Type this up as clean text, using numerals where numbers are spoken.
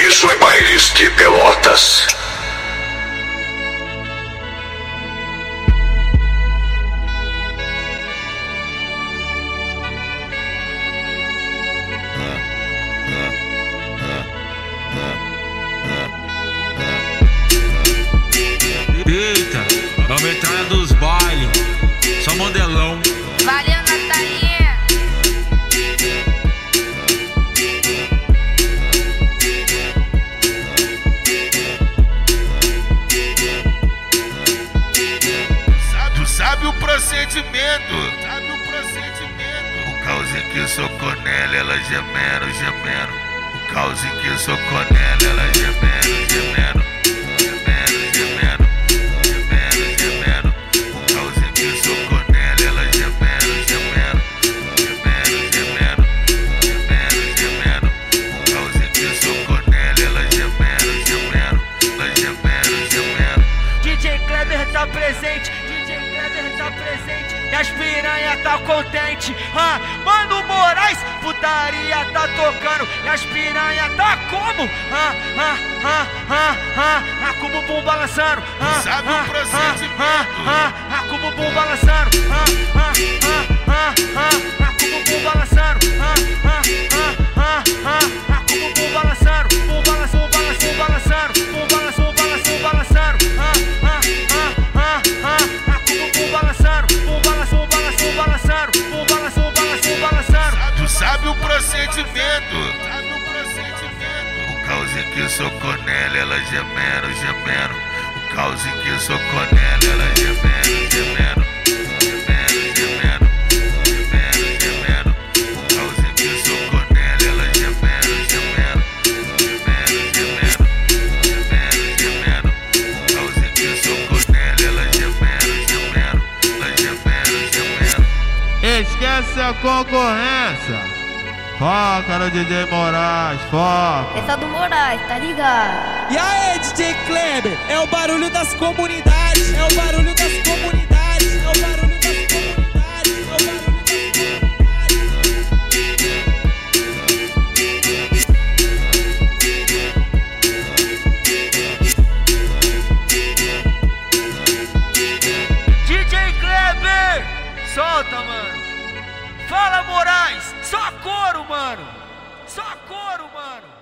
Paraíso em bailes de Pelotas. Eita, a metralha dos bailes, só modelão. Valeu, Natalinha. Tu sabe o procedimento? O caos em que sou com ela, ela gemendo. O caos em que sou com ela, ela gemendo. O caos em que sou com ela, ela gemendo. O caos em que sou com ela, ela gemendo. DJ Kleber tá presente, e as piranha tá contente. Mano Moraes, putaria tá tocando, e as piranha tá como? Com o bumbum balançando. Sabe o procedimento? Com o bumbum balançando. Com o bumbum balançando. Com o bumbum balançando. Bum balançando. Tu sabe o procedimento? O caos em que sou com ela, ela gemendo. O caos em que sou com ela, ela gemendo. O caos em que sou com ela, ela gemendo. O caos em que sou com ela, ela gemendo. Esquece a concorrência. Foca no DJ Moraes, foca. Essa do Moraes, tá ligado? E aí, DJ Kleber, é o barulho das comunidades, é o barulho das comunidades, é o barulho das comunidades, é o barulho das DJ Kleber, solta, mano. Fala, Moraes, só couro, mano. Só couro, mano.